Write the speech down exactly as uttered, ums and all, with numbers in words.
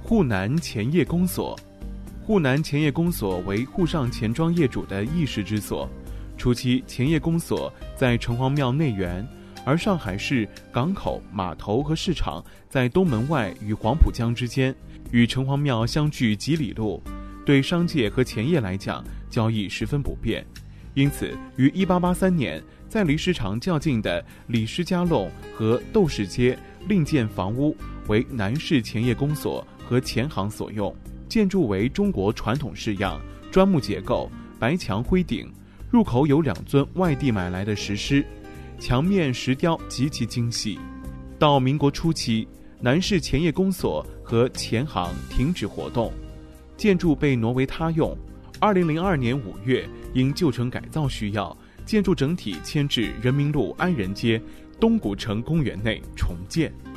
沪南钱业公所。沪南钱业公所为沪上钱庄业主的议事之所。初期，钱业公所在城隍庙内园，而上海市港口、码头和市场在东门外与黄浦江之间，与城隍庙相距几里路，对商界和钱业来讲，交易十分不便。因此，于一八八三年，在离市场较近的李氏家弄和窦氏街另建房屋，为南市钱业公所和钱行所用。建筑为中国传统式样，砖木结构，白墙灰顶，入口有两尊外地买来的石狮，墙面石雕极其精细。到民国初期，南市钱业公所和钱行停止活动，建筑被挪为他用。二零零二年五月，因旧城改造需要，建筑整体迁至人民路安仁街东古城公园内重建。